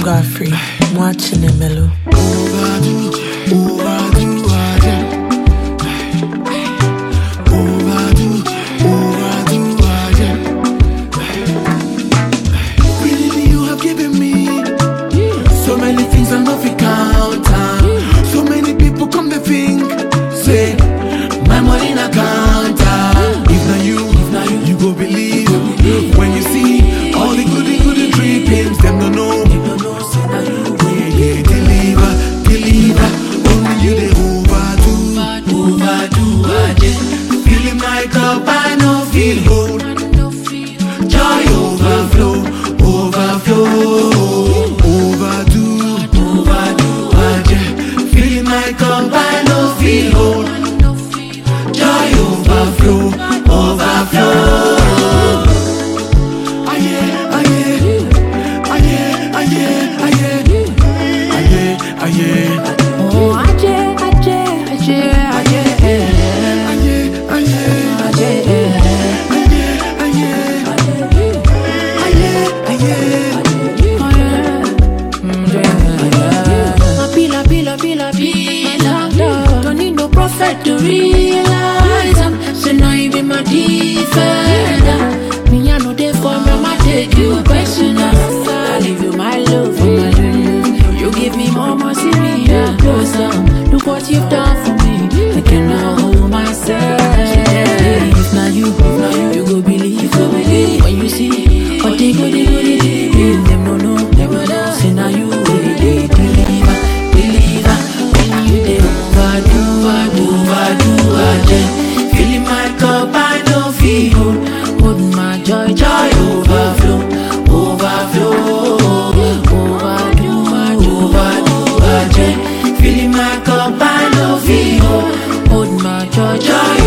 Godfrey, I'm watching it, Mellow. Really, you have given me so many things I'm not fit count. So many people come to think, say, my money not count. If not you, you go believe. When you see all the goody drippings, them don't know. Yeah, deliver. Only you they overdo, filling my cup, I no feel whole. Joy overflow. Overdo, filling my cup, I no feel whole. Joy overflow. Oh, don't need no prophet to realize so now you be my defender. Me I know they for me, I'ma take you personal. I leave you my love, you give me more, see me closer. Look what you've done for me, I cannot hold myself. If not you go believe. When you see what they go, them no know. Say now you they deliver. When you they overdo, filling my cup, I don't feel. Hold my joy overflow. Overdo, filling my cup, I don't feel. Hold my joy.